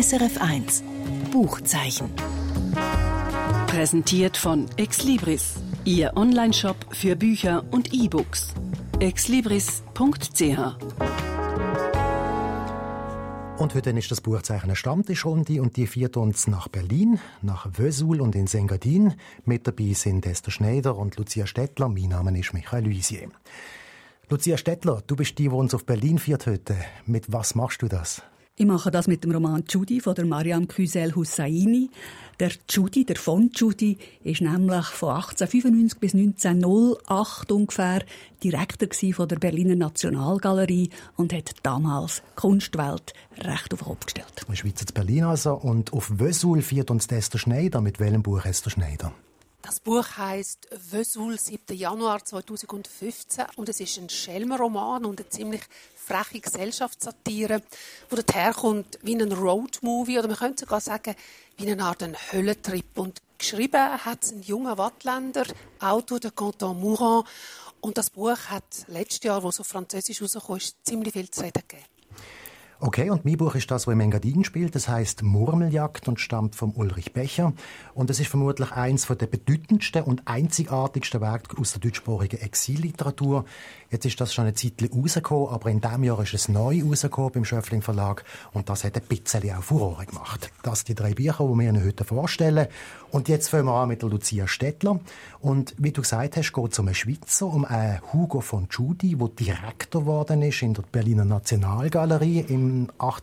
SRF 1 Buchzeichen. Präsentiert von Exlibris, Ihr Onlineshop für Bücher und E-Books. exlibris.ch. Und heute ist das Buchzeichen eine Stammtischrunde und die führt uns nach Berlin, nach Vesoul und in Engadin. Mit dabei sind Esther Schneider und Lucia Stettler. Mein Name ist Michael Luisier. Lucia Stettler, du bist die uns auf Berlin führt heute. Mit was machst du das? Ich mache das mit dem Roman «Judy» von der Mariam Güzel-Hussaini. Der Judy, der von Judy, ist nämlich von 1895 bis 1908 ungefähr Direktor von der Berliner Nationalgalerie und hat damals die Kunstwelt recht auf den Kopf gestellt. In Schweiz zu Berlin also. Und auf Vesoul führt uns Esther Schneider. Mit welchem Buch Esther Schneider? Das Buch heisst «Vesoul, 7. Januar 2015» und es ist ein Schelmenroman und eine ziemlich freche Gesellschaftssatire, die daherkommt wie ein Roadmovie oder man könnte sogar sagen, wie eine Art Höllentrip. Und geschrieben hat es ein junger Wattländer, Autor der Canton Mouron. Und das Buch hat letztes Jahr, wo es auf Französisch rausgekommen ist, ziemlich viel zu reden gegeben. Okay, und mein Buch ist das, das im Engadin spielt. Das heisst «Murmeljagd» und stammt von Ulrich Becher. Und es ist vermutlich eines der bedeutendsten und einzigartigsten Werke aus der deutschsprachigen Exilliteratur. Jetzt ist das schon eine Zeit rausgekommen, aber in diesem Jahr ist es neu rausgekommen beim Schöffling Verlag. Und das hat ein bisschen auch Furore gemacht. Das sind die 3 Bücher, die wir Ihnen heute vorstellen. Und jetzt fangen wir an mit der Lucia Stettler. Und wie du gesagt hast, geht es um einen Schweizer, um einen Hugo von Judy, der Direktor geworden ist in der Berliner Nationalgalerie im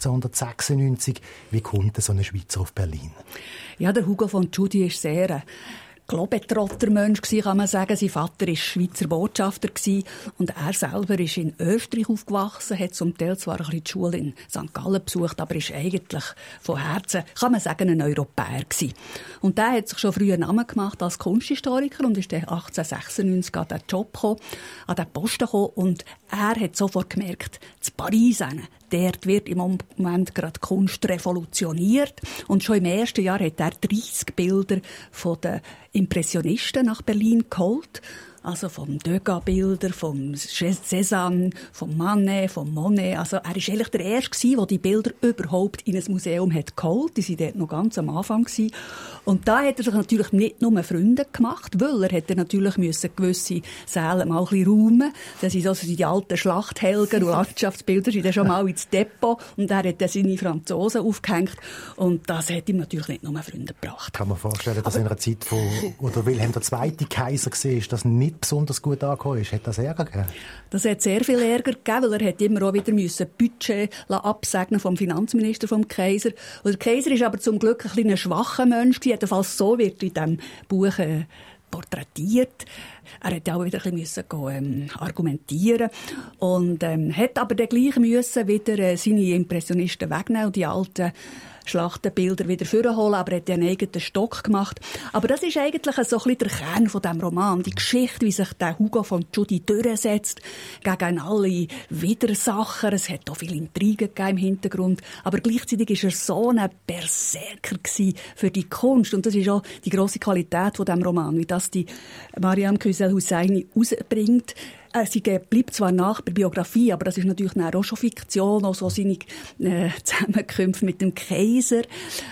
1896. Wie kommt so ein Schweizer auf Berlin? Ja, der Hugo von Judy ist sehr ein Globetrotter-Mensch, kann man sagen. Sein Vater war Schweizer Botschafter und er selber ist in Österreich aufgewachsen, hat zum Teil zwar ein bisschen die Schule in St. Gallen besucht, aber ist eigentlich von Herzen, kann man sagen, ein Europäer gewesen. Und der hat sich schon früh einen Namen gemacht als Kunsthistoriker und ist dann 1896 an den Job gekommen, an den Posten gekommen und er hat sofort gemerkt, zu Paris dort wird im Moment gerade Kunst revolutioniert. Und schon im ersten Jahr hat er 30 Bilder von den Impressionisten nach Berlin geholt. Also vom Degas-Bilder, vom Cézanne, vom Manet, vom Monet. Also er war eigentlich der Erste, der die Bilder überhaupt in ein Museum hat geholt. Die waren dort noch ganz am Anfang. Und da hat er sich natürlich nicht nur Freunde gemacht, weil er hätte natürlich gewisse Säle mal ein bisschen räumen. Das sind also die alten Schlachthelgen und Landschaftsbilder, sind dann schon mal ins Depot. Und er hat dann seine Franzosen aufgehängt. Und das hat ihm natürlich nicht nur Freunde gebracht. Kann man vorstellen, dass in einer Zeit, wo Wilhelm II. Kaiser war, das nicht besonders gut angekommen ist. Hat das Ärger gegeben? Das hat sehr viel Ärger gegeben, weil er hat immer auch wieder Budget absegnen vom Finanzminister vom Kaiser. Und der Kaiser ist aber zum Glück ein bisschen ein schwacher Mensch gewesen. Jedenfalls so wird in diesem Buch porträtiert. Er hat auch wieder ein bisschen argumentieren und hat aber dann gleich wieder seine Impressionisten wegnehmen und die alten Schlachtenbilder wieder vorholen, aber er hat einen eigenen Stock gemacht. Aber das ist eigentlich so ein bisschen der Kern von diesem Roman. Die Geschichte, wie sich der Hugo von Judy durchsetzt gegen alle Widersacher. Es hat auch viele Intrigen gegeben im Hintergrund. Aber gleichzeitig war er so ein Berserker für die Kunst. Und das ist auch die grosse Qualität von diesem Roman, wie das die Mariam Güzel-Hussaini rausbringt. Sie bleibt zwar nach der Biografie, aber das ist natürlich auch schon Fiktion, auch so seine Zusammenkünfte mit dem Kaiser,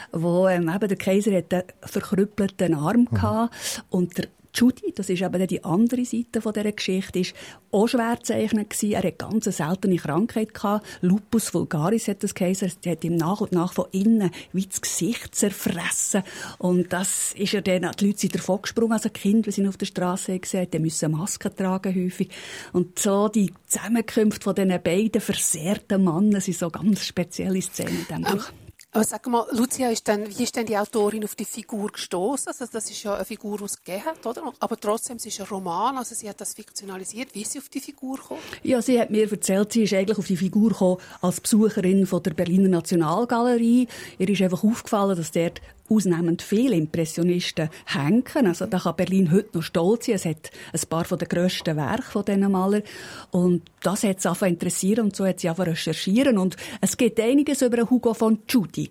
wo eben der Kaiser hat einen verkrüppelten Arm gehabt und der Judy, das ist eben die andere Seite von dieser Geschichte, ist auch schwer zu zeichnen gewesen. Er hat ganz eine seltene Krankheit gehabt. Lupus vulgaris hat das geheißen. Er hat ihm nach und nach von innen wie das Gesicht zerfressen. Und das ist ja dann, die Leute sind davon gesprungen, also die Kinder, die sie ihn auf der Straße gesehen haben, die müssen Masken tragen häufig. Und so die Zusammenkünfte von diesen beiden versehrten Männern sind so ganz spezielle Szenen in diesem Buch. Aber sag mal, Lucia, wie ist denn die Autorin auf die Figur gestoßen? Also das ist ja eine Figur, die es gegeben hat, oder? Aber trotzdem, es ist ein Roman, also sie hat das fiktionalisiert. Wie ist sie auf die Figur gekommen? Ja, sie hat mir erzählt, sie ist eigentlich auf die Figur gekommen als Besucherin von der Berliner Nationalgalerie. Ihr ist einfach aufgefallen, dass dort ausnehmend viele Impressionisten hängen. Also da kann Berlin heute noch stolz sein. Es hat ein paar von den grössten Werke von diesen Malern. Und das hat sie angefangen interessieren und so hat sie angefangen recherchieren. Und es gibt einiges über Hugo von Judy.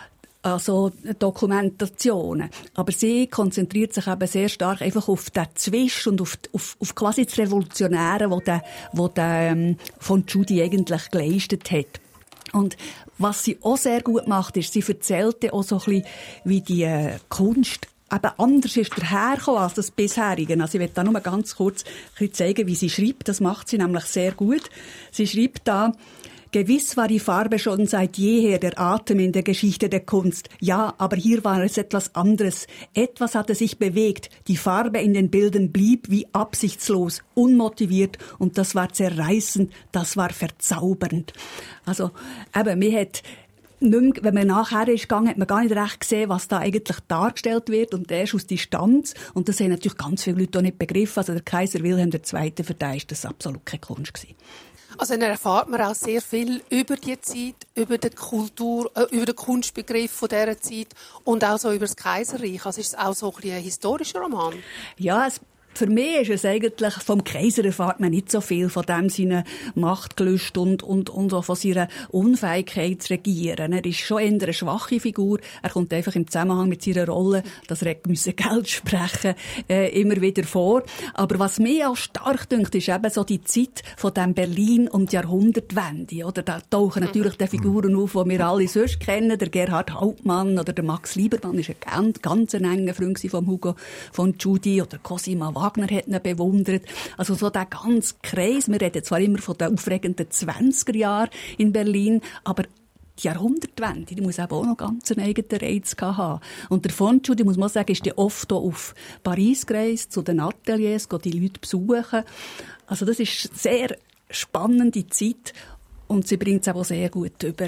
Also Dokumentationen. Aber sie konzentriert sich eben sehr stark einfach auf den Zwisch und auf quasi das Revolutionäre, was der von Judy eigentlich geleistet hat. Und was sie auch sehr gut macht, ist, sie erzählte auch so ein bisschen, wie die Kunst eben anders ist dahergekommen als das bisherige. Also ich will da nur ganz kurz ein bisschen zeigen, wie sie schreibt. Das macht sie nämlich sehr gut. Sie schreibt da: Gewiss war die Farbe schon seit jeher der Atem in der Geschichte der Kunst. Ja, aber hier war es etwas anderes. Etwas hatte sich bewegt. Die Farbe in den Bildern blieb wie absichtslos, unmotiviert, und das war zerreißend, das war verzaubernd. Also, eben, mir hat nicht mehr, wenn man nachher ist gegangen, hat man gar nicht recht gesehen, was da eigentlich dargestellt wird, und erst aus Distanz. Und das haben natürlich ganz viele Leute auch nicht begriffen. Also der Kaiser Wilhelm II. Für den war das absolut keine Kunst gewesen. Also dann erfahrt man auch sehr viel über die Zeit, über die Kultur, über den Kunstbegriff von dieser Zeit und auch so über das Kaiserreich. Also ist es auch so ein historischer Roman? Ja, für mich ist es eigentlich, vom Kaiser erfahrt man nicht so viel von dem seiner Machtgelüste und auch von seiner Unfähigkeit zu regieren. Er ist schon eher eine schwache Figur. Er kommt einfach im Zusammenhang mit seiner Rolle, dass er Geld sprechen immer wieder vor. Aber was mir auch stark dünkt, ist eben so die Zeit von dem Berlin um die Jahrhundertwende. Oder da tauchen natürlich die Figuren auf, die wir alle sonst kennen. Der Gerhard Hauptmann oder der Max Liebermann ist ein ganz enger Freund von Hugo von Tschudi, oder Cosima Wagner hat ihn bewundert. Also so der ganze Kreis. Wir reden zwar immer von den aufregenden 20er Jahren in Berlin, aber die Jahrhundertwende, die muss eben auch noch ganz einen eigenen Reiz haben. Und der von Tschudi, muss man sagen, ist oft hier auf Paris gereist, zu den Ateliers, die Leute besuchen. Also das ist eine sehr spannende Zeit. Und sie bringt es auch sehr gut über.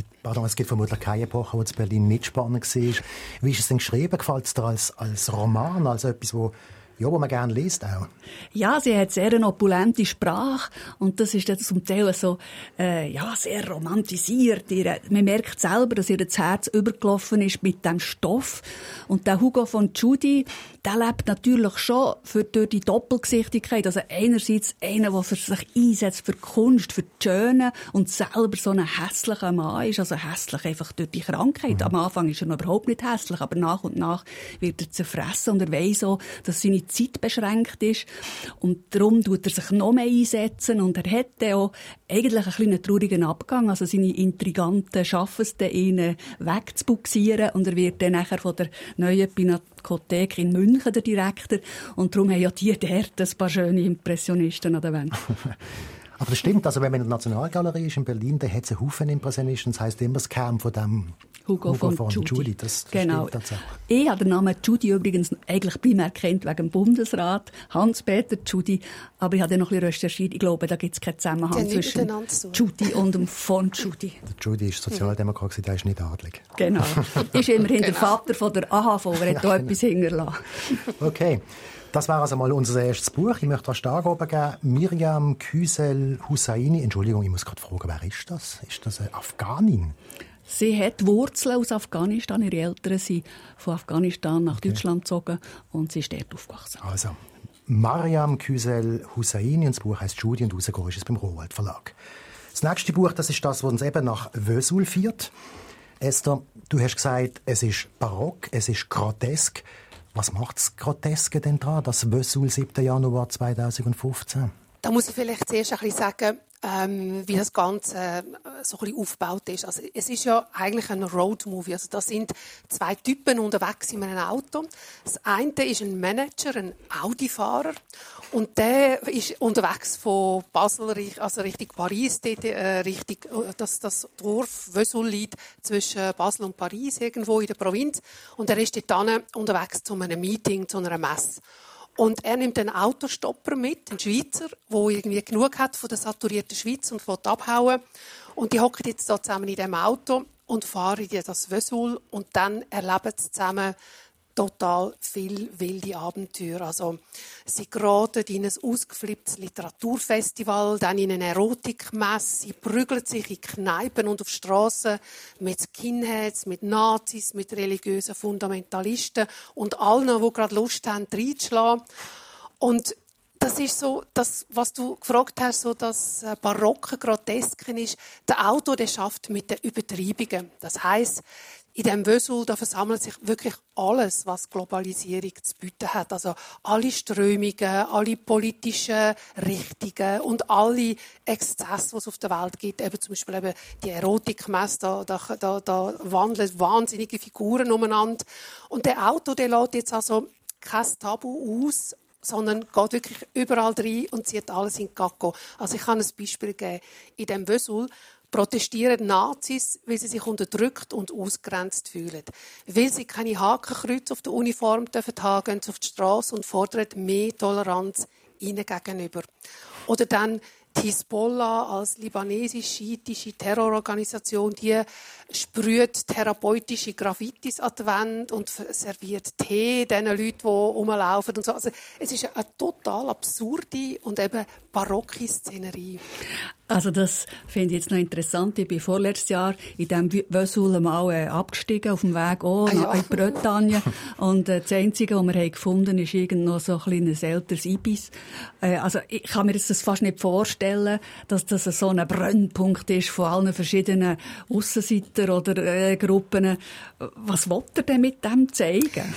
Es gibt vermutlich keine Epoche, wo es Berlin nicht spannend war. Wie ist es denn geschrieben? Gefällt es dir als Roman, als etwas, wo man gerne liest auch? Ja, sie hat sehr eine opulente Sprache und das ist dann zum Teil so sehr romantisiert. Man merkt selber, dass ihr das Herz übergelaufen ist mit dem Stoff. Und der Hugo von Tschudi, der lebt natürlich schon durch die Doppelgesichtigkeit. Also einerseits einer, der für sich einsetzt für die Kunst, für die Schöne, und selber so ein hässlicher Mann ist. Also hässlich einfach durch die Krankheit. Am Anfang ist er noch überhaupt nicht hässlich, aber nach und nach wird er zerfressen und er weiss auch, dass seine Zeit beschränkt ist. Und darum tut er sich noch mehr einsetzen. Und er hat auch eigentlich einen kleinen traurigen Abgang. Also seine Intriganten schaffen es dann, ihn wegzubuxieren. Und er wird dann nachher von der neuen Pinakothek in München der Direktor. Und darum haben ja die dort ein paar schöne Impressionisten an der Wand. Aber das stimmt. Also wenn man in der Nationalgalerie ist in Berlin, dann hat es einen Haufen Impressionisten. Das heisst immer, es kam von dem Hugo von Tschudi. Das genau. Stimmt tatsächlich. Ich habe den Namen Tschudi übrigens eigentlich primär kennt wegen dem Bundesrat, Hans-Peter Tschudi. Aber ich habe dann noch ein bisschen recherchiert. Ich glaube, da gibt es keinen Zusammenhang zwischen Tschudi und dem von Tschudi. Der Tschudi ist Sozialdemokrat, der ist nicht adlig. Genau. Ist immerhin der Vater von der AHV. Er hat da etwas hinterlassen. Okay. Das war also mal unser erstes Buch. Ich möchte was da oben geben. Miriam Küsel-Hussaini. Entschuldigung, ich muss gerade fragen, wer ist das? Ist das eine Afghanin? Sie hat Wurzeln aus Afghanistan. Ihre Eltern sind von Afghanistan nach Deutschland gezogen und sie ist dort aufgewachsen. Also, Mariam Küsel-Hussaini, und das Buch heisst «Tschudi», und rausgekommen ist es beim Rowohlt Verlag. Das nächste Buch, das ist das, was uns eben nach Vesoul führt. Esther, du hast gesagt, es ist barock, es ist grotesk. Was macht das Groteske denn dran, das Vesoul 7. Januar 2015? Da muss ich vielleicht zuerst ein bisschen sagen, wie das Ganze so ein bisschen aufgebaut ist. Also, es ist ja eigentlich ein Roadmovie. Also, da sind zwei Typen unterwegs in einem Auto. Das eine ist ein Manager, ein Audi-Fahrer. Und der ist unterwegs von Basel, also Richtung Paris, das Dorf Vesoul liegt zwischen Basel und Paris, irgendwo in der Provinz. Und er ist dort unterwegs zu einem Meeting, zu einer Messe. Und er nimmt einen Autostopper mit, einen Schweizer, der irgendwie genug hat von der saturierten Schweiz und will abhauen. Und die hocken jetzt da zusammen in diesem Auto und fahren in das Vesoul. Und dann erleben sie zusammen total viel wilde Abenteuer. Also, sie geraten in ein ausgeflipptes Literaturfestival, dann in eine Erotikmesse, sie prügeln sich in Kneipen und auf Strassen mit Skinheads, mit Nazis, mit religiösen Fundamentalisten und allen, die gerade Lust haben, reinzuschlagen. Und Das ist so, das, was du gefragt hast, so das barocke, groteske ist, der Autor, der schafft mit den Übertreibungen. Das heisst, in diesem Vesoul, da versammelt sich wirklich alles, was Globalisierung zu bieten hat. Also alle Strömungen, alle politischen Richtungen und alle Exzesse, die es auf der Welt gibt. Eben zum Beispiel eben die Erotikmesse, da wandeln wahnsinnige Figuren umeinander. Und der Autor, der lässt jetzt also kein Tabu aus, sondern geht wirklich überall rein und zieht alles in die Gacko. Also ich kann ein Beispiel geben. In diesem Vesoul protestieren Nazis, weil sie sich unterdrückt und ausgrenzt fühlen. Weil sie keine Hakenkreuze auf der Uniform haben, gehen sie auf die Straße und fordern mehr Toleranz ihnen gegenüber. Oder dann die Hisbollah als libanesisch-schiitische Terrororganisation, die sprüht therapeutische Graffitis an die Wände und serviert Tee den Leuten, die rumlaufen und so. Also, es ist eine total absurde und eben barocke Szenerie. Also das finde ich jetzt noch interessant. Ich bin vorletztes Jahr in diesem Vesoul mal abgestiegen, auf dem Weg nach in Bretagne. Und das Einzige, was wir gefunden haben, ist irgend noch so ein kleines älteres Ibis. Also ich kann mir das fast nicht vorstellen, dass das so ein Brennpunkt ist von allen verschiedenen Aussenseiter oder Gruppen. Was will er denn mit dem zeigen?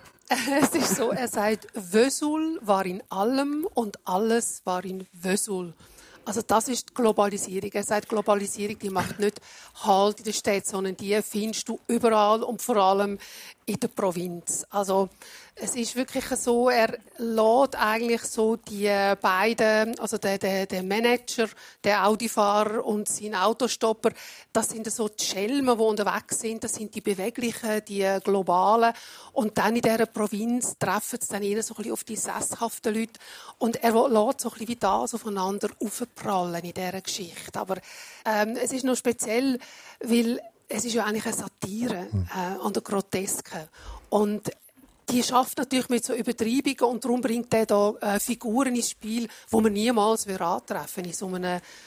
Es ist so, er sagt, Vesoul war in allem und alles war in Vesoul. Also das ist die Globalisierung. Er sagt, Globalisierung, die macht nicht Halt in der Stadt, sondern die findest du überall und vor allem in der Provinz. Also es ist wirklich so, er lässt eigentlich so die beiden, also der Manager, der Audifahrer und sein Autostopper, das sind so die Schelmen, die unterwegs sind, das sind die Beweglichen, die Globalen. Und dann in dieser Provinz treffen sie dann eher so ein bisschen auf die sesshaften Leute. Und er lässt so ein bisschen wie das aufeinander aufprallen in dieser Geschichte. Aber es ist noch speziell, weil es ist ja eigentlich eine Satire an der Groteske. Und die schafft natürlich mit so Übertreibungen und darum bringt er da Figuren ins Spiel, die man niemals antreffen in so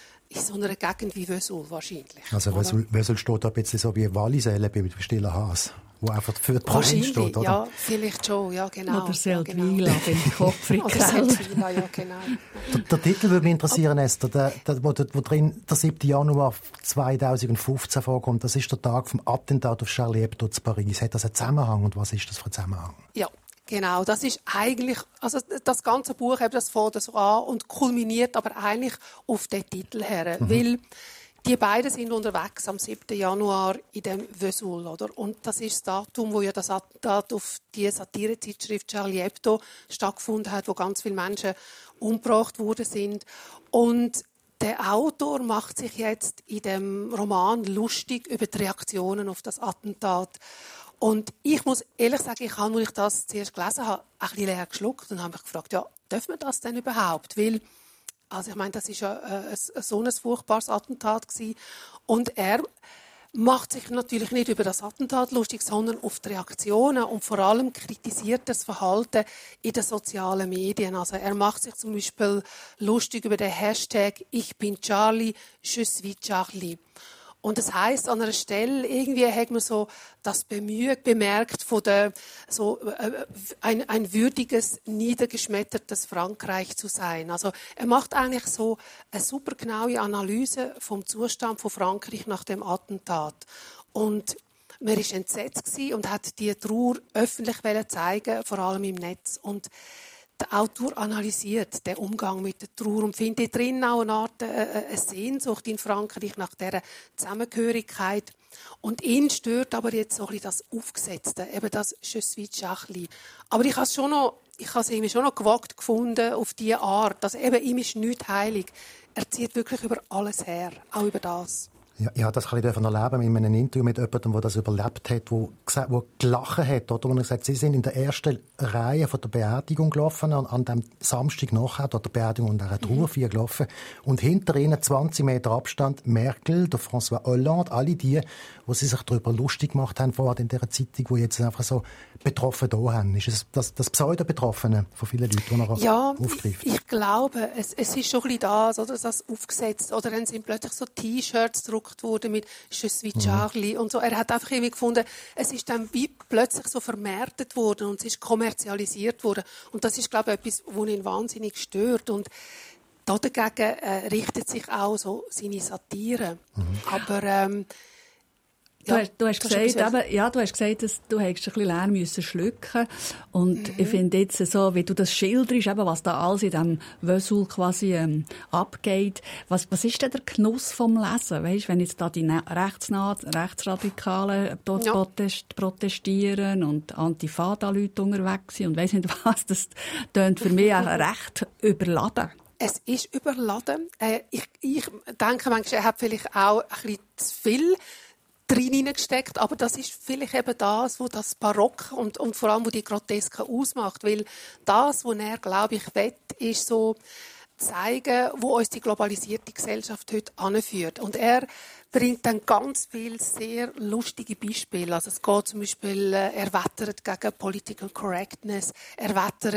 einer Gegend wie Vesoul wahrscheinlich. Also Vesoul steht da ein bisschen so wie Walliselle bei Stillen Haas, wo einfach für die Provinz steht, oder? Ja, vielleicht schon, ja genau. Oder Seldwyla beim Kopfrickel. Ja, genau. Der Titel würde mich interessieren, Esther, wo drin der 7. Januar 2015 vorkommt. Das ist der Tag vom Attentat auf Charlie Hebdo in Paris. Hat das einen Zusammenhang und was ist das für ein Zusammenhang? Ja. Genau, das ist eigentlich, also das ganze Buch eben, das fängt so an und kulminiert aber eigentlich auf den Titel her, weil die beiden sind unterwegs am 7. Januar in dem Vesoul, oder? Und das ist das Datum, wo ja das Attentat auf die Satirezeitschrift Charlie Hebdo stattgefunden hat, wo ganz viele Menschen umgebracht worden sind. Und der Autor macht sich jetzt in dem Roman lustig über die Reaktionen auf das Attentat. Und ich muss ehrlich sagen, ich habe, als ich das zuerst gelesen habe, ein bisschen leer geschluckt und habe mich gefragt, ja, dürfen wir das denn überhaupt? Weil, also ich meine, das ist ja so ein furchtbares Attentat gewesen. Und er macht sich natürlich nicht über das Attentat lustig, sondern auf die Reaktionen und vor allem kritisiert das Verhalten in den sozialen Medien. Also er macht sich zum Beispiel lustig über den Hashtag «Ich bin Charlie, je suis Charlie». Und das heisst, an einer Stelle, irgendwie hat man so das Bemühen bemerkt von der, so, ein würdiges, niedergeschmettertes Frankreich zu sein. Also, er macht eigentlich so eine super genaue Analyse vom Zustand von Frankreich nach dem Attentat. Und man war entsetzt und hat die Trauer öffentlich zeigen, vor allem im Netz. Und der Autor analysiert den Umgang mit der Trauer und findet drin auch eine Art eine Sehnsucht in Frankreich nach dieser Zusammengehörigkeit. Und ihn stört aber jetzt so ein bisschen das Aufgesetzte, eben das «Je suis Charlie». Aber ich habe es irgendwie schon noch gewagt gefunden auf diese Art, dass eben ihm ist nichts heilig. Er zieht wirklich über alles her, auch über das. Ja, ich habe das ein bisschen erleben in einem Interview mit jemandem, der das überlebt hat, der gelacht hat. Oder? Und er sagt, sie sind in der ersten Reihe von der Beerdigung gelaufen, an dem Samstag nachher, der Beerdigung und der Trauerfeier gelaufen. Und hinter ihnen, 20 Meter Abstand, Merkel, der François Hollande, alle die sie sich darüber lustig gemacht haben, vor in dieser Zeitung, die jetzt einfach so betroffen da haben. Ist es das Pseudo-Betroffene von vielen Leuten, die er aufgreift? Ich glaube, es ist schon ein bisschen das, oder das aufgesetzt. Oder dann sind plötzlich so T-Shirts gedruckt vermarktet worden mit «Je suis Charlie» und so. Er hat einfach irgendwie gefunden, es ist dann wie plötzlich so vermarktet worden und es ist kommerzialisiert worden. Und das ist, glaube ich, etwas, was ihn wahnsinnig stört. Und dagegen richtet sich auch so seine Satire. Aber Du hast gesagt, dass du ein bisschen lernen müssen schlucken. Und ich finde jetzt so, wie du das schilderst, eben, was da alles in diesem Vesoul quasi abgeht. Was ist denn der Genuss vom Lesen? Weißt, wenn jetzt da die Rechtsradikalen protestieren und Antifada-Leute unterwegs sind und weiss nicht was, das tönt für mich auch recht überladen. Es ist überladen. Ich denke manchmal, er hat vielleicht auch ein bisschen zu viel drin hineingesteckt, aber das ist vielleicht eben das, was das Barock und vor allem, wo die Groteske ausmacht, weil das, was er, glaube ich, will, ist so zeigen, wo uns die globalisierte Gesellschaft heute anführt. Und er bringt dann ganz viele sehr lustige Beispiele. Also es geht zum Beispiel, er wettert gegen Political Correctness, er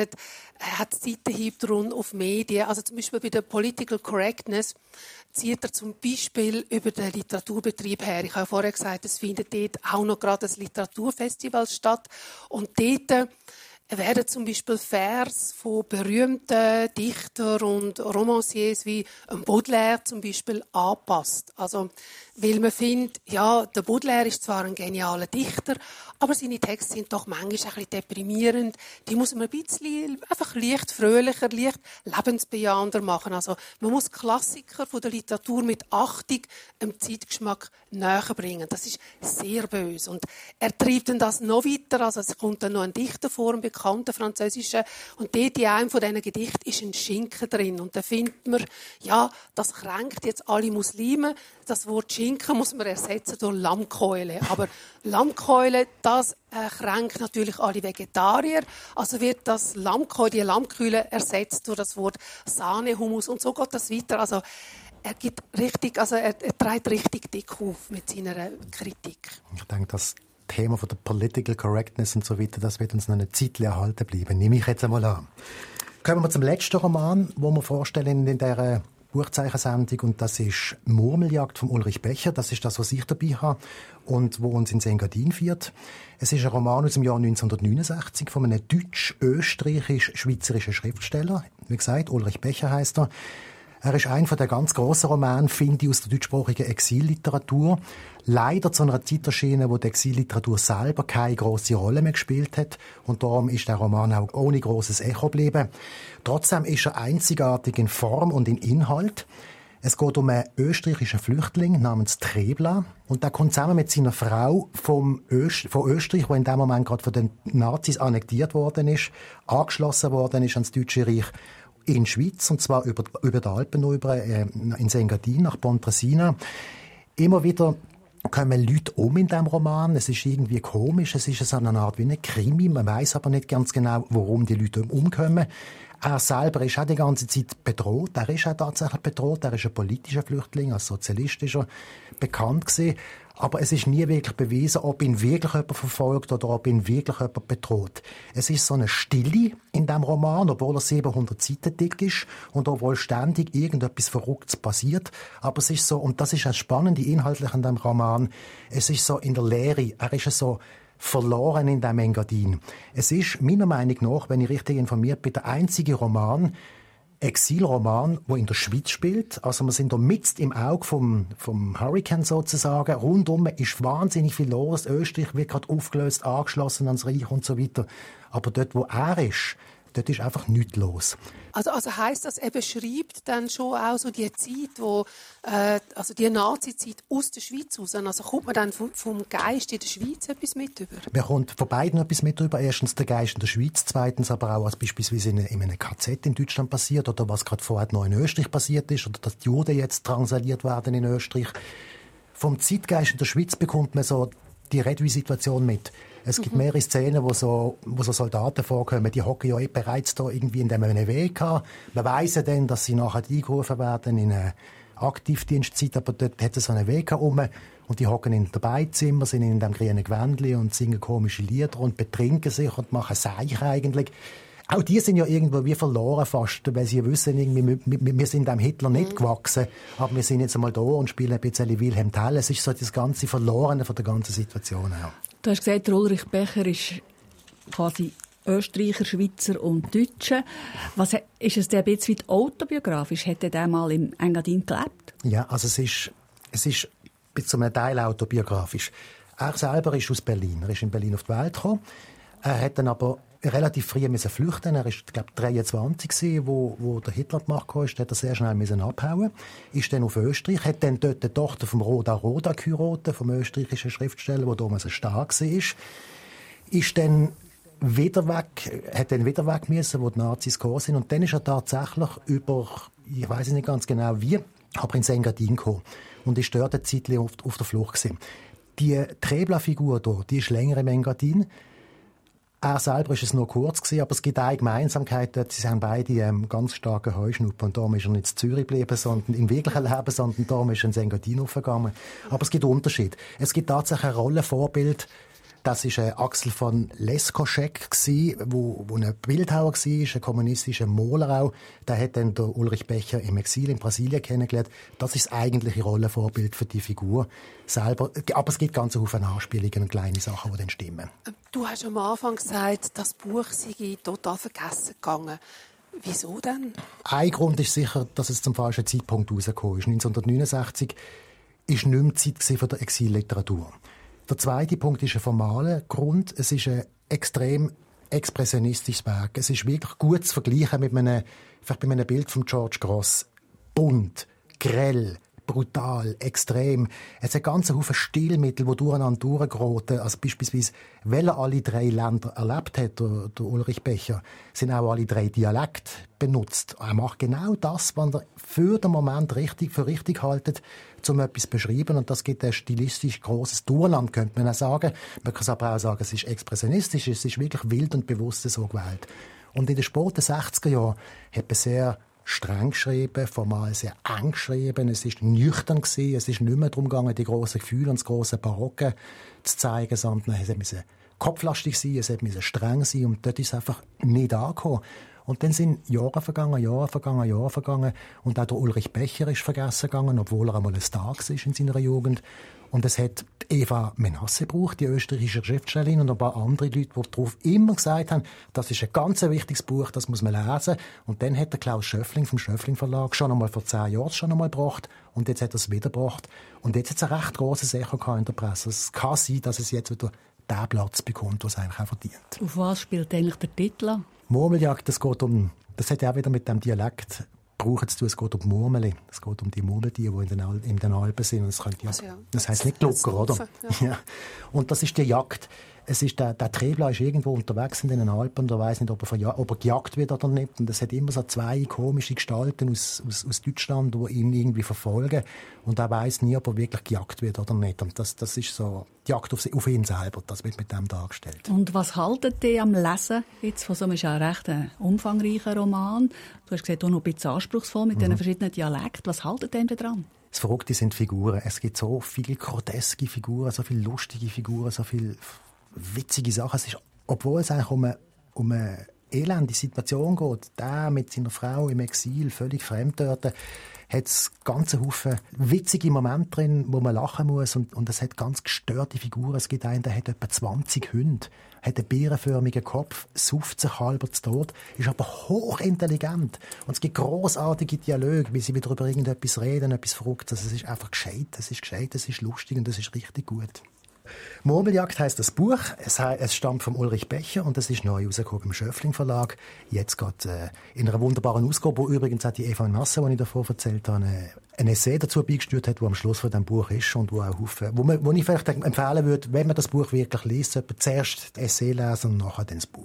hat Seitenhieb rund auf Medien. Also zum Beispiel bei der Political Correctness zieht er zum Beispiel über den Literaturbetrieb her. Ich habe vorher gesagt, es findet dort auch noch gerade ein Literaturfestival statt. Und dort werden zum Beispiel Vers von berühmten Dichtern und Romanciers wie Baudelaire zum Beispiel angepasst. Also, weil man findet, ja, der Baudelaire ist zwar ein genialer Dichter, aber seine Texte sind doch manchmal ein bisschen deprimierend. Die muss man ein bisschen einfach leicht fröhlicher, leicht lebensbejahender machen. Also, man muss Klassiker von der Literatur mit Achtung dem Zeitgeschmack näher bringen. Das ist sehr böse. Und er treibt dann das noch weiter. Also, es kommt dann noch ein Dichter vor, ein bekannter französischer. Und dort in einem von diesen Gedichten ist ein Schinken drin. Und da findet man, ja, das kränkt jetzt alle Muslime. Das Wort Schinken muss man ersetzen durch Lammkeule. Aber Lammkeule, das kränkt natürlich alle Vegetarier. Also wird das Lammkeule, die Lammkeule ersetzt durch das Wort Sahnehummus. Und so geht das weiter. Also er trägt richtig dick auf mit seiner Kritik. Ich denke, das Thema von der Political Correctness und so weiter, das wird uns noch eine Zeit erhalten bleiben. Nehme ich jetzt einmal an. Kommen wir zum letzten Roman, den wir vorstellen in dieser Buchzeichensendung, und das ist «Murmeljagd» von Ulrich Becher. Das ist das, was ich dabei habe und wo uns ins Engadin führt. Es ist ein Roman aus dem Jahr 1969 von einem deutsch-österreichisch-schweizerischen Schriftsteller. Wie gesagt, Ulrich Becher heisst er. Er ist einer der ganz grossen Romane, finde ich, aus der deutschsprachigen Exilliteratur. Leider zu einer Zeit erschienen, wo die Exilliteratur selber keine grosse Rolle mehr gespielt hat. Und darum ist der Roman auch ohne grosses Echo geblieben. Trotzdem ist er einzigartig in Form und in Inhalt. Es geht um einen österreichischen Flüchtling namens Trebla. Und der kommt zusammen mit seiner Frau von Österreich, die in dem Moment gerade von den Nazis annektiert worden ist, angeschlossen worden ist ans Deutsche Reich, in Schweiz, und zwar über die Alpen rüber, ins Engadin, nach Pontresina. Immer wieder kommen Leute in diesem Roman. Es ist irgendwie komisch, es ist so eine Art wie ein Krimi. Man weiß aber nicht ganz genau, warum die Leute umkommen. Er selber ist auch die ganze Zeit bedroht. Er ist auch tatsächlich bedroht. Er ist ein politischer Flüchtling, als Sozialist ist er bekannt gewesen. Aber es ist nie wirklich bewiesen, ob ihn wirklich jemand verfolgt oder ob ihn wirklich jemand bedroht. Es ist so eine Stille in diesem Roman, obwohl er 700 Seiten dick ist und obwohl ständig irgendetwas Verrücktes passiert. Aber es ist so, und das ist das Spannende inhaltlich an diesem Roman, es ist so in der Leere. Er ist so verloren in diesem Engadin. Es ist meiner Meinung nach, wenn ich richtig informiert bin, der einzige Roman, Exilroman, der in der Schweiz spielt. Also wir sind da mitten im Auge vom Hurricane sozusagen. Rundum ist wahnsinnig viel los. Österreich wird gerade aufgelöst, angeschlossen ans Reich und so weiter. Aber dort, wo er ist, dort ist einfach nichts los. Also heisst das, er beschreibt dann schon auch so die Zeit, also die Nazi-Zeit aus der Schweiz raus. Also kommt man dann vom Geist in der Schweiz etwas mit über? Man kommt von beiden etwas mit über. Erstens der Geist in der Schweiz, zweitens aber auch, was beispielsweise in einem KZ in Deutschland passiert oder was gerade vorher noch in Österreich passiert ist oder dass die Juden jetzt drangsaliert werden in Österreich. Vom Zeitgeist in der Schweiz bekommt man so die Redui-Situation mit. Es gibt mehrere Szenen, wo so Soldaten vorkommen, die hocken ja bereits da irgendwie in dem Weg. Man weiss ja dann, dass sie nachher eingerufen werden in eine Aktivdienstzeit, aber dort hat es so einen Weg herum und die hocken in den Beizimmer, sind in dem grünen Gewändli und singen komische Lieder und betrinken sich und machen Seich eigentlich. auch die sind ja irgendwo wie verloren fast, weil sie wissen, irgendwie, wir sind dem Hitler nicht gewachsen, aber wir sind jetzt einmal da und spielen ein bisschen Wilhelm Tell. Es ist so das ganze Verlorene von der ganzen Situation. Ja. Du hast gesagt, Ulrich Becher ist quasi Österreicher, Schweizer und Deutscher. Ist es ein bisschen autobiografisch? Hätte der mal im Engadin gelebt? Ja, also es ist bis zu einem Teil autobiografisch. Er selber ist aus Berlin. Er ist in Berlin auf die Welt gekommen. Er hat dann aber relativ früh flüchten. Er war, glaube ich, 23, wo der Hitler an die Macht kam. Hat er sehr schnell abhauen. Ist dann auf Österreich. Hat dann dort die Tochter vom Roda geheiratet, vom österreichischen Schriftsteller, der damals ein Star war. Ist dann wieder weg müssen, wo die Nazis gekommen sind. Und dann ist er tatsächlich ich weiß nicht ganz genau wie, aber ins Engadin gekommen. Und ist dort eine Zeit auf der Flucht gewesen. Die Trebla-Figur hier, die ist länger im Engadin. Er selber war es nur kurz gewesen, aber es gibt eine Gemeinsamkeit dort. Sie haben beide ganz starke Heuschnupfen. Und darum ist er nicht in Zürich geblieben, sondern im wirklichen Leben, sondern darum ist er ins Engadin aufgegangen. Aber es gibt Unterschied. Es gibt tatsächlich ein Rollenvorbild. Das war Axel von Leskoschek, wo ein Bildhauer war, ein kommunistischer Maler auch. Der hat dann der Ulrich Becher im Exil in Brasilien kennengelernt. Das ist das eigentliche Rollenvorbild für die Figur selber. Aber es gibt ganz viele Anspielungen und kleine Sachen, die dann stimmen. Du hast am Anfang gesagt, das Buch sei total vergessen gegangen. Wieso denn? Ein Grund ist sicher, dass es zum falschen Zeitpunkt rausgekommen ist. 1969 war nicht mehr Zeit für die Exilliteratur. Der zweite Punkt ist ein formaler Grund. Es ist ein extrem expressionistisches Werk. Es ist wirklich gut zu vergleichen mit einem Bild von George Grosz. Bunt, grell, brutal, extrem. Es hat ganz viele Stilmittel, die durcheinander durchgeraten. Also beispielsweise, weil er alle 3 Länder erlebt hat, der Ulrich Becher, sind auch alle 3 Dialekte benutzt. Er macht genau das, was er für den Moment für richtig haltet, um etwas zu beschreiben. Und das gibt ein stilistisch grosses Durcheinander, könnte man auch sagen. Man kann es aber auch sagen, es ist expressionistisch, es ist wirklich wild und bewusst so gewählt. Und in den späten 60er Jahren hat man sehr streng geschrieben, formal sehr eng geschrieben. Es ist nüchtern gewesen. Es ist nicht mehr darum gegangen, die grossen Gefühle und das grosse Barocke zu zeigen, sondern es musste kopflastig sein, es musste streng sein und dort ist es einfach nicht angekommen. Und dann sind Jahre vergangen. Und auch der Ulrich Becher ist vergessen gegangen, obwohl er einmal ein Star war in seiner Jugend. Und es hat Eva Menasse gebraucht, die österreichische Schriftstellerin, und ein paar andere Leute, die darauf immer gesagt haben, das ist ein ganz wichtiges Buch, das muss man lesen. Und dann hat der Klaus Schöffling vom Schöffling Verlag schon einmal vor 10 Jahren gebracht. Und jetzt hat er es wieder gebracht. Und jetzt hat es ein recht grosses Echo in der Presse. Es kann sein, dass es jetzt wieder den Platz bekommt, was es eigentlich auch verdient. Auf was spielt eigentlich der Titel an? Murmeljagd, das hat ja auch wieder mit dem Dialekt brauchen zu tun. Es geht um Murmeli. Es geht um die Murmeltiere, die in den Alpen sind. Das heisst nicht Glucker, oder? Ja. Und das ist die Jagd. Der Trebla ist irgendwo unterwegs in den Alpen und er weiss nicht, ob er gejagt wird oder nicht. Und es hat immer so 2 komische Gestalten aus Deutschland, die ihn irgendwie verfolgen. Und er weiss nie, ob er wirklich gejagt wird oder nicht. Und das ist so die Jagd auf ihn selber. Das wird mit dem dargestellt. Und was haltet ihr am Lesen jetzt von so einem recht umfangreichen Roman? Du hast gesagt, auch noch ein bisschen anspruchsvoll mit diesen verschiedenen Dialekten. Was haltet ihr daran? Das Verrückte sind Figuren. Es gibt so viele groteske Figuren, so viele lustige Figuren, so viele witzige Sachen. Obwohl es eigentlich um eine elende Situation geht, der mit seiner Frau im Exil, völlig fremd dort, hat es ganze Haufen witzige Momente drin, wo man lachen muss. Und es hat ganz gestörte Figuren. Es gibt einen, der hat etwa 20 Hunde, hat einen bärenförmigen Kopf, sauft sich halber zu Tod, ist aber hochintelligent. Und es gibt grossartige Dialoge, wie sie wieder über irgendetwas reden, etwas Verrücktes. Also es ist einfach gescheit, es ist lustig und es ist richtig gut. Murmeljagd heisst das Buch. Es stammt vom Ulrich Becher und es ist neu rausgekommen im Schöffling Verlag. Jetzt gerade in einer wunderbaren Ausgabe, wo übrigens auch die Eva Menasse, die ich davor erzählt habe, ein Essay dazu beigesteuert hat, wo am Schluss von dem Buch ist und wo ich vielleicht empfehlen würde, wenn man das Buch wirklich liest, zuerst das Essay lesen und nachher dann das Buch.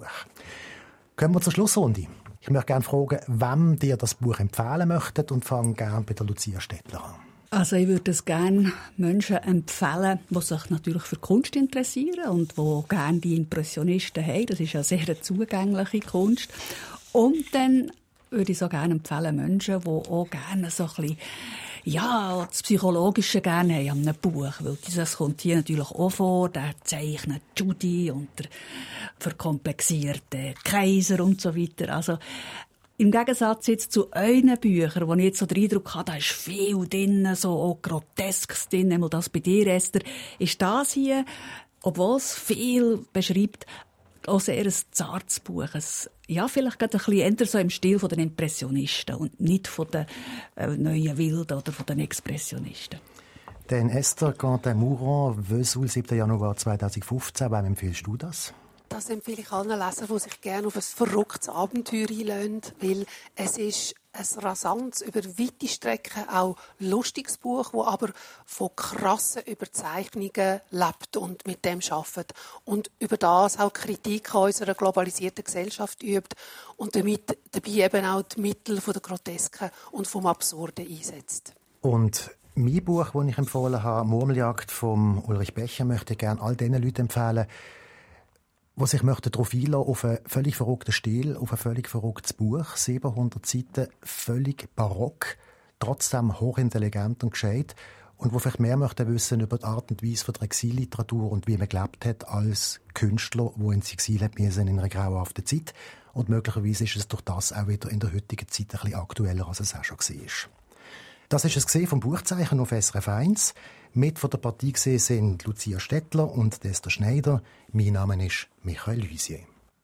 Kommen wir zur Schlussrunde. Ich möchte gerne fragen, wem dir das Buch empfehlen möchtet und fange gerne bei der Lucia Stettler an. Also ich würde es gerne Menschen empfehlen, die sich natürlich für Kunst interessieren und die gerne die Impressionisten haben. Das ist ja sehr eine zugängliche Kunst. Und dann würde ich so gerne empfehlen Menschen, die auch gerne so ein bisschen Ja, das Psychologische gerne haben an einem Buch, weil das kommt hier natürlich auch vor, der zeichnet Judy und der verkomplexierte Kaiser und so weiter. Also, im Gegensatz jetzt zu euren Büchern, wo ich jetzt so den Eindruck habe, da ist viel drin, so auch Groteskes drin, einmal das bei dir, Esther, ist das hier, obwohl es viel beschreibt, auch sehr ein zartes Buch. Ja, vielleicht gerade ein bisschen eher so im Stil der Impressionisten und nicht von den neuen Wilden oder von den Expressionisten. Denn Esther Cantin-Mouron, Vesoul, 7. Januar 2015. Wem empfiehlst du das? Das empfehle ich allen Lesern, die sich gerne auf ein verrücktes Abenteuer einlassen, weil es ist ein rasantes, über weite Strecken auch lustiges Buch, das aber von krassen Überzeichnungen lebt und mit dem arbeitet und über das auch Kritik an unserer globalisierten Gesellschaft übt und damit dabei eben auch die Mittel von der Grotesken und vom Absurden einsetzt. Und mein Buch, das ich empfohlen habe, «Murmeljagd» von Ulrich Becher, möchte ich gerne all diesen Leuten empfehlen, die sich darauf einlassen, auf einen völlig verrückten Stil, auf ein völlig verrücktes Buch, 700 Seiten, völlig barock, trotzdem hochintelligent und gescheit, und die vielleicht mehr möchten wissen über die Art und Weise der Exilliteratur und wie man gelebt hat als Künstler, die ins Exil hat müssen in einer grauenhaften Zeit. Und möglicherweise ist es durch das auch wieder in der heutigen Zeit ein bisschen aktueller, als es auch schon war. Das ist es vom Buchzeichen auf SRF 1. Mit von der Partie gesehen sind Lucia Stettler und Esther Schneider. Mein Name ist Michael Luisier.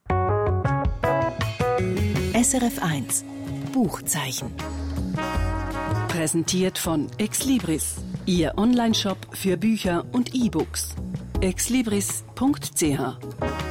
SRF 1 Buchzeichen. Präsentiert von Exlibris, Ihr Onlineshop für Bücher und E-Books. exlibris.ch